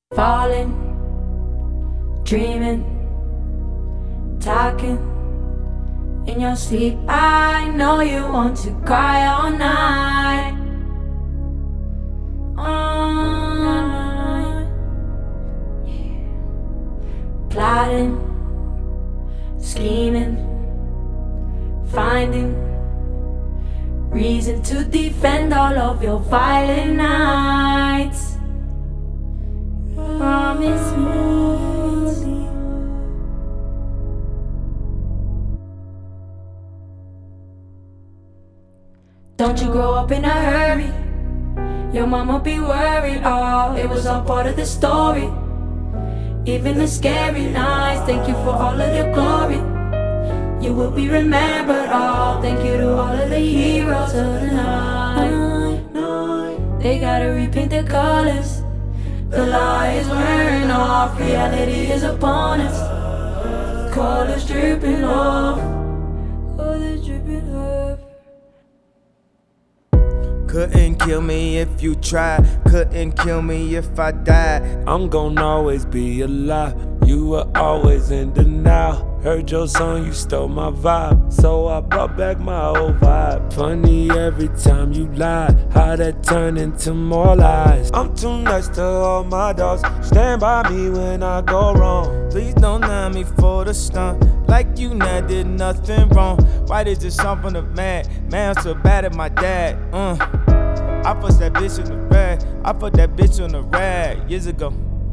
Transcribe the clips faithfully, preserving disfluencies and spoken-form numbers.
Falling, dreaming, talking in your sleep. I know you want to cry all night, all night. Yeah. Plotting, scheming, finding reason to defend all of your violent nights. Promise me. Don't you grow up in a hurry. Your mama be worried. Oh, it was all part of the story. Even the scary nights. Thank you for all of your glory. You will be remembered. Oh, thank you to all of the heroes of the night. They gotta repaint the colors. The lie is wearing off, reality is upon us. Colors dripping off, colors dripping off. Couldn't kill me if you tried, couldn't kill me if I died. I'm gon' always be alive, you were always in denial. Heard your song, you stole my vibe, so I brought back my old vibe. Funny every time you lie, how that turned into more lies. I'm too nice to all my dogs, stand by me when I go wrong. Please don't line me for the stunt, like you not did nothing wrong. Why did this song from the mad? Man, I'm so bad at my dad. Uh, I put that bitch in the rag, I put that bitch on the rag years ago.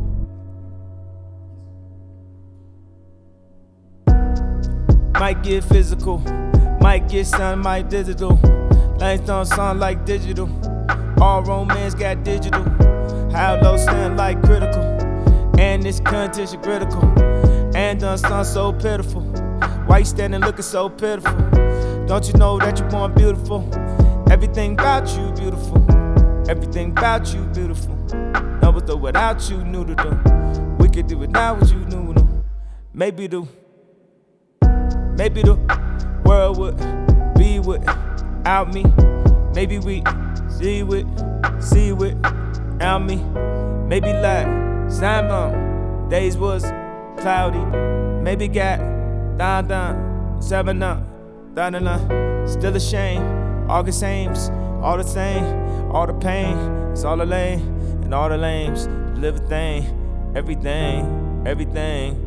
Might get physical, might get sound, might digital. Lanes don't sound like digital. All romance got digital. How low stand like critical. And this content is critical. And done sound so pitiful. Why you standing looking so pitiful? Don't you know that you're born beautiful? Everything about you beautiful. Everything about you beautiful. No, but though without you, knew to do. We could do without what you knew to. Maybe do. Maybe the world would be without me. Maybe we see with, see without me. Maybe like Simon, days was cloudy. Maybe got down, down, seven up, down the line. Still a shame, all the sames, all the same, all the pain. It's all the lame and all the lames. Live a thing, everything, everything.